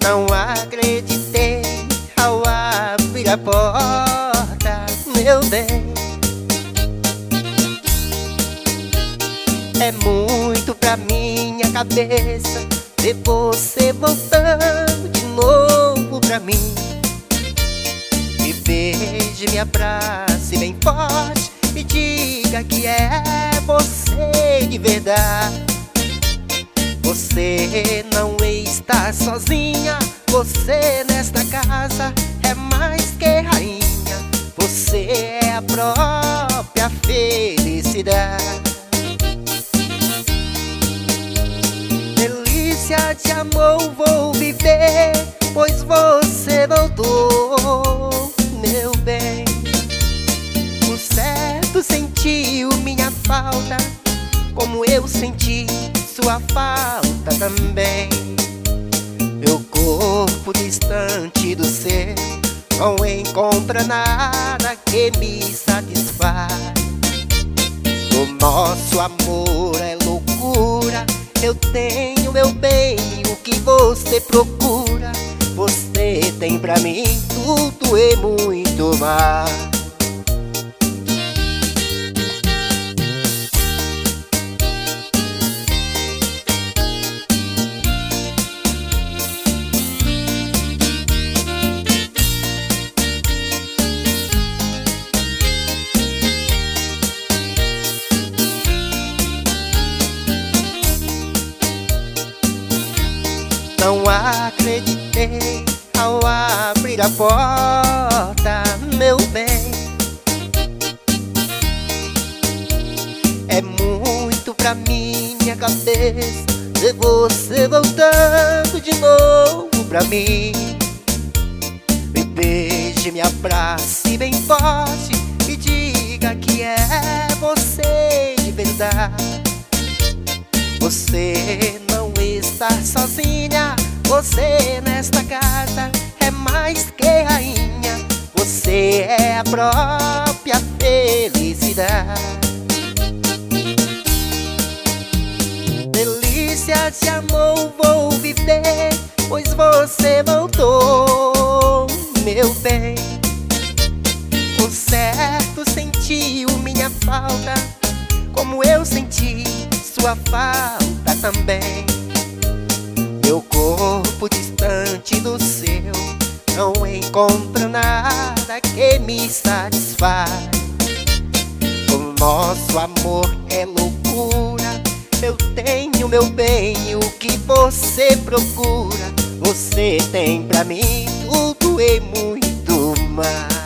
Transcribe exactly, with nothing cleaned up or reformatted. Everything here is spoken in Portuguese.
Não acreditei ao abrir a porta, meu bem. É muito pra minha cabeça ver você voltando de novo pra mim. Me beije, me abrace bem forte e diga que é você de verdade. Você não está sozinha, você nesta casa é mais que rainha. Você é a própria felicidade. Delícia de amor vou viver, pois você voltou, meu bem. Por certo sentiu minha falta, como eu senti sua falta também. Meu corpo distante do seu não encontra nada que me satisfaz. O nosso amor é loucura, eu tenho, meu bem, o que você procura. Você tem pra mim tudo e muito mais. Não acreditei ao abrir a porta, meu bem. É muito pra minha cabeça ver você voltando de novo pra mim. Me beije, me abrace bem forte e diga que é você de verdade. Você não está sozinha, você nesta casa é mais que rainha. Você é a própria felicidade. Delícia de amor vou viver, pois você voltou, meu bem. Por certo sentiu minha falta, como eu senti sua falta também. Meu corpo distante do seu não encontra nada que me satisfaz. O nosso amor é loucura, eu tenho, meu bem, o que você procura. Você tem pra mim tudo e muito mais.